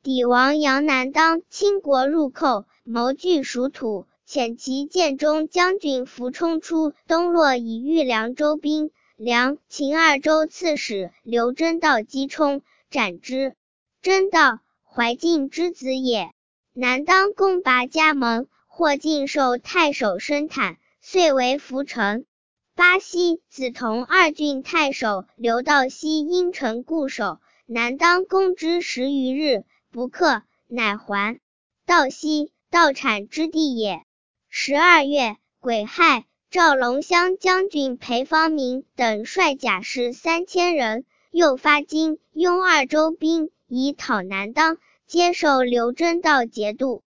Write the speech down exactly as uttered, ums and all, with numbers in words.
抵王杨南当倾国入寇，谋据蜀土，遣其建中将军伏冲出东洛以御凉州兵，梁、秦二州刺史刘真道击冲，斩之。真道，怀晋之子也。南当攻拔加盟，获晋授太守申坦，遂为涪城。巴西子同二郡太守刘道熙因城固守，南当攻之十余日，不克，乃还。道熙，道产之地也。十二月，癸亥，赵龙骧将军裴方明等率甲士三千人，又发荆、雍二州兵以讨南当，接受刘真道节度。